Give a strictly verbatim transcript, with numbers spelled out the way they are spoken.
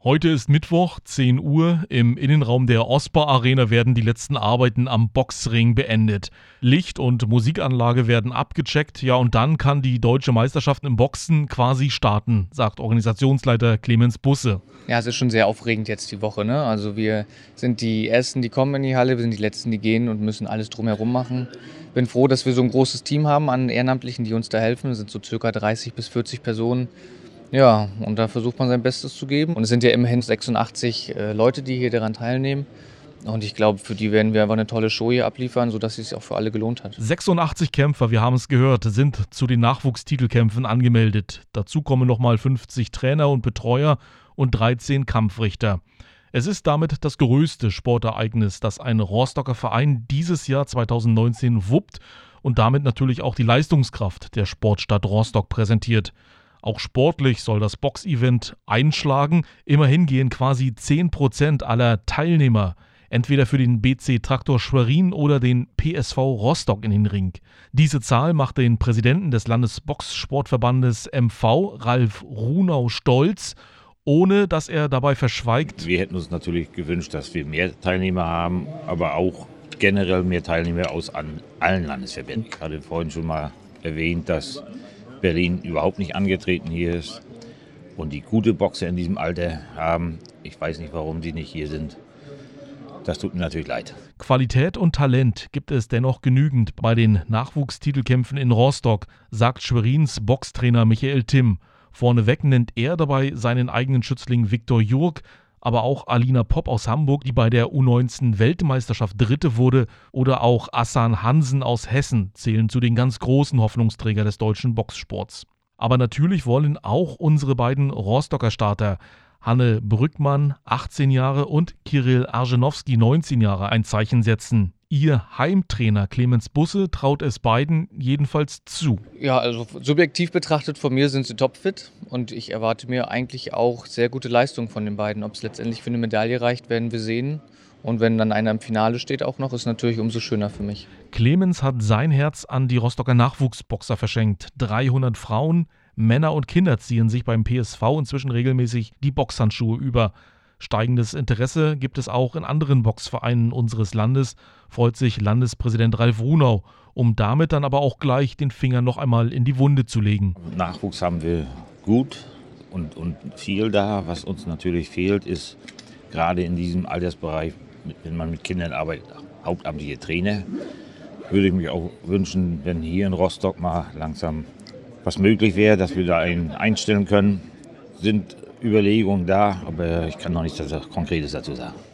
Heute ist Mittwoch, zehn Uhr. Im Innenraum der Osbar Arena werden die letzten Arbeiten am Boxring beendet. Licht- und Musikanlage werden abgecheckt, ja, und dann kann die deutsche Meisterschaft im Boxen quasi starten, sagt Organisationsleiter Clemens Busse. Ja, es ist schon sehr aufregend jetzt die Woche, ne? Also wir sind die Ersten, die kommen in die Halle, wir sind die Letzten, die gehen und müssen alles drumherum machen. Bin froh, dass wir so ein großes Team haben an Ehrenamtlichen, die uns da helfen. Es sind so circa dreißig bis vierzig Personen. Ja, und da versucht man sein Bestes zu geben. Und es sind ja immerhin sechsundachtzig äh, Leute, die hier daran teilnehmen. Und ich glaube, für die werden wir einfach eine tolle Show hier abliefern, sodass es sich auch für alle gelohnt hat. sechsundachtzig Kämpfer, wir haben es gehört, sind zu den Nachwuchstitelkämpfen angemeldet. Dazu kommen nochmal fünfzig Trainer und Betreuer und dreizehn Kampfrichter. Es ist damit das größte Sportereignis, das ein Rostocker Verein dieses Jahr zweitausendneunzehn wuppt und damit natürlich auch die Leistungskraft der Sportstadt Rostock präsentiert. Auch sportlich soll das Boxevent einschlagen. Immerhin gehen quasi zehn Prozent aller Teilnehmer entweder für den B C Traktor Schwerin oder den P S V Rostock in den Ring. Diese Zahl macht den Präsidenten des Landesboxsportverbandes M V, Ralf Runau, stolz, ohne dass er dabei verschweigt: Wir hätten uns natürlich gewünscht, dass wir mehr Teilnehmer haben, aber auch generell mehr Teilnehmer aus allen Landesverbänden. Ich hatte vorhin schon mal erwähnt, dass Berlin überhaupt nicht angetreten hier ist und die gute Boxer in diesem Alter haben. Ich weiß nicht, warum die nicht hier sind. Das tut mir natürlich leid. Qualität und Talent gibt es dennoch genügend bei den Nachwuchstitelkämpfen in Rostock, sagt Schwerins Boxtrainer Michael Timm. Vorneweg nennt er dabei seinen eigenen Schützling Viktor Jurk, aber auch Alina Popp aus Hamburg, die bei der U neunzehn Weltmeisterschaft Dritte wurde, oder auch Assan Hansen aus Hessen zählen zu den ganz großen Hoffnungsträgern des deutschen Boxsports. Aber natürlich wollen auch unsere beiden Rostocker Starter, Hanne Brückmann, achtzehn Jahre, und Kirill Argenowski, neunzehn Jahre, ein Zeichen setzen. Ihr Heimtrainer Clemens Busse traut es beiden jedenfalls zu. Ja, also subjektiv betrachtet von mir sind sie topfit und ich erwarte mir eigentlich auch sehr gute Leistungen von den beiden. Ob es letztendlich für eine Medaille reicht, werden wir sehen. Und wenn dann einer im Finale steht auch noch, ist natürlich umso schöner für mich. Clemens hat sein Herz an die Rostocker Nachwuchsboxer verschenkt. dreihundert Frauen, Männer und Kinder ziehen sich beim P S V inzwischen regelmäßig die Boxhandschuhe über. Steigendes Interesse gibt es auch in anderen Boxvereinen unseres Landes, freut sich Landespräsident Ralf Runau, um damit dann aber auch gleich den Finger noch einmal in die Wunde zu legen. Nachwuchs haben wir gut und, und viel da. Was uns natürlich fehlt, ist gerade in diesem Altersbereich, wenn man mit Kindern arbeitet, hauptamtliche Trainer. Würde ich mich auch wünschen, wenn hier in Rostock mal langsam was möglich wäre, dass wir da einen einstellen können. Sind Überlegungen da, aber ich kann noch nichts Konkretes dazu sagen.